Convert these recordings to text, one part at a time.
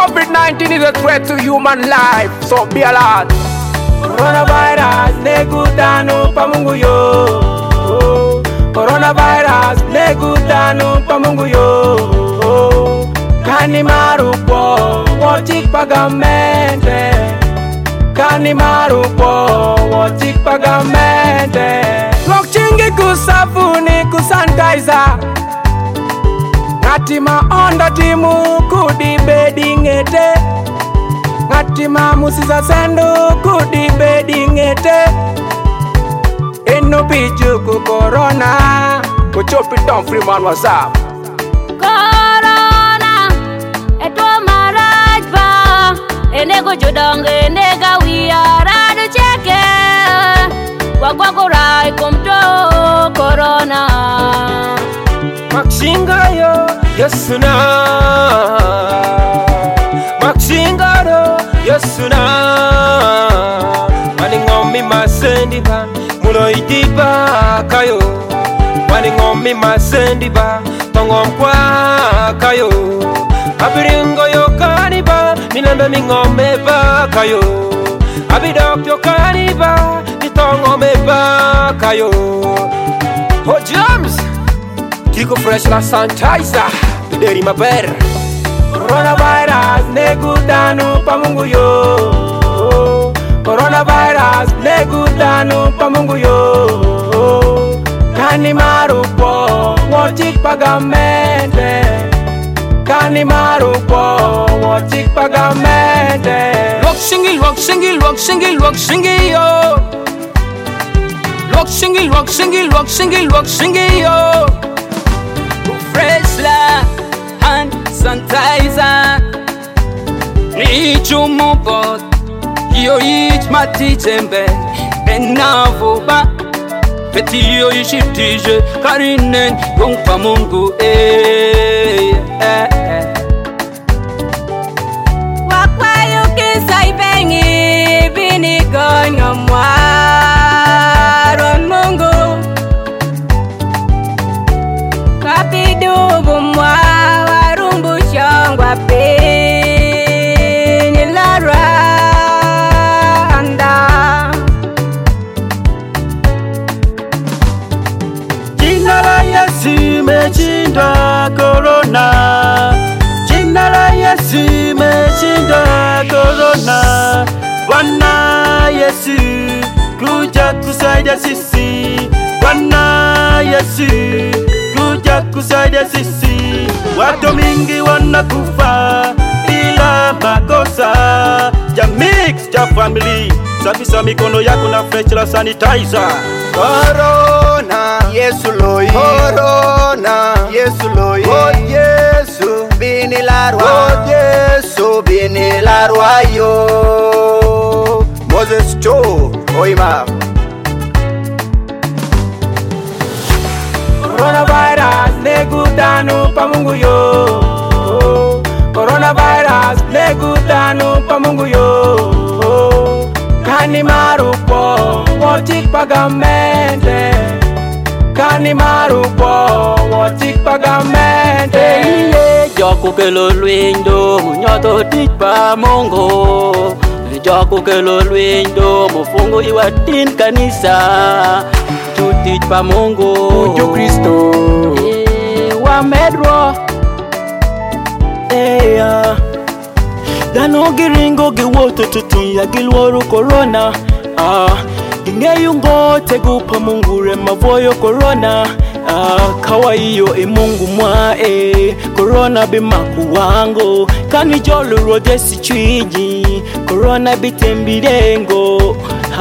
COVID-19 is a threat to human life, so be alert. Coronavirus negutano pa Mungu yo. Coronavirus negutano pa Mungu yo. Kani marupo wotik pagamente. Kani marupo wotik pagamente. Lok chingi kusafuni kusanitizer. Ngatima onda timu kudi bedingete. Ngatima musisa sendu kudi bedingete. Eno piju ku corona. Kuchopi tom free man WhatsApp. Corona eto marajba. Enego jodonge enega wiyaradu cheke. Wakwakurai kumto corona. Maxingayo yesuna. Maxingaro yesuna. Maningomi masendiba muno idiba kayo. Maningomi masendiba tongomkwa kayo. Abiringo yo kaniba nilembe mingome ba kayo. Abidok yo kaniba nitongome ba kayo. Oh James Kiko fresh la sanitizer, bideri maber. Coronavirus negutano pa Mungu yo. Coronavirus negutano pa Mungu yo. Kani marupo wotik pagamente. Kani marupo wotik pagamente. Lok singil, lok singil, lok singil, lok singil yo. Lok singil, lok singil, lok singil, lok singil yo. Fresh la hand sanitizer. Nichumu bot yo ich matichembe enavuba peti yo ishitije karinen gongpa Mungu Wakwayo kisai bengi bini gonyo mwaro Mungu. Kapidubu mwa warumbu shangwa peni laranda. Jina la Yesu imeshinda corona. Jina la Yesu imeshinda corona. Bwana Yesu kuja kusaidia sisi. Bwana Yesu kuja kusaidia sisi. Watu mingi wanakufa bila makosa. Jamix ja family, safisha mikono yako na fresh la sanitizer. Corona Yesu loi. Corona Yesu loi. Oh Yesu bini larwa. Oh Yesu bini larwa yo. Moses Cho oima. Coronavirus negutano pa Mungu yo. Coronavirus negutano pa Mungu yo. Kani marupo wotik pagamente. Kani marupo wotik pagamente. Ile joko kelo lwindo munyoto tikpa Mungu. Joko kelo lwindo mufungu iwatin kanisa. Tutit pa Mungu Ujo Kristo wa medro. Dano giringo giwoto tutuya gilworo corona. Ingeyungo tegupa Mungu remavoyo corona. Kawa iyo Mungu mwa corona bimaku wango. Kani jolo rodesi chwiji corona bitembirengo.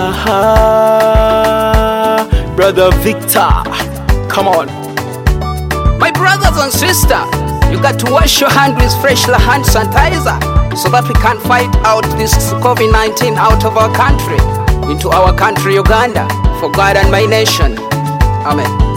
Brother Victor, come on. My brothers and sisters, you got to wash your hand with fresh hand sanitizer so that we can fight out this COVID-19 out of our country, into our country Uganda, for God and my nation. Amen.